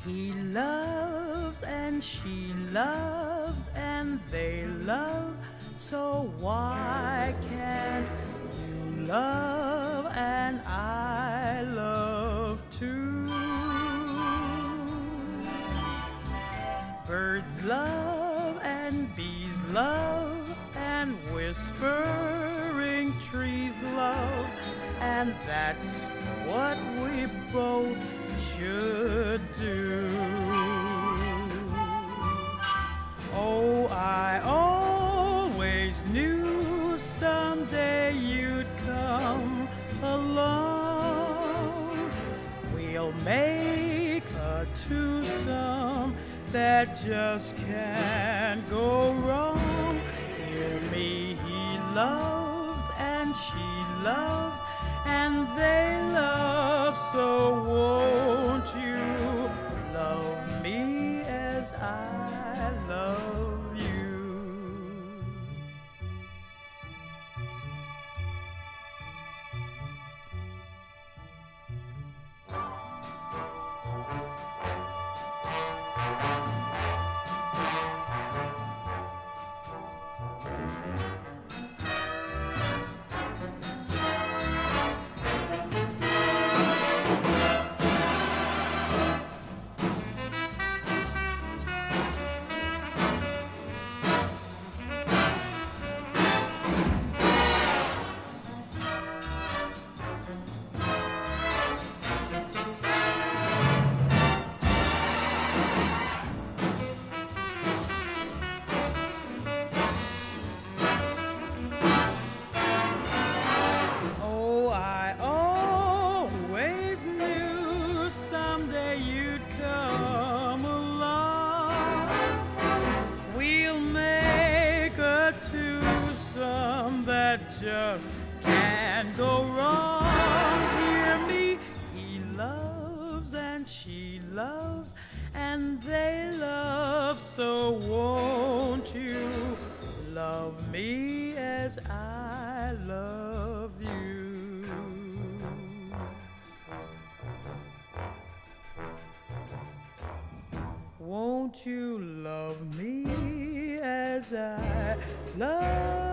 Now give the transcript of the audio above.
He loves and she loves and they love, so why can't you love and I love too? Birds love and bees love and whispering trees love, and that's what we both should do. Oh, I always knew someday you'd come along. We'll make a twosome that just can't go wrong. Hear me, he loves and she loves and they love, so won't you love me as I love you? You'd come along. We'll make a twosome that just can't go wrong. Hear me, he loves and she loves and they love, so won't you love me as I love you? Won't you love me as I love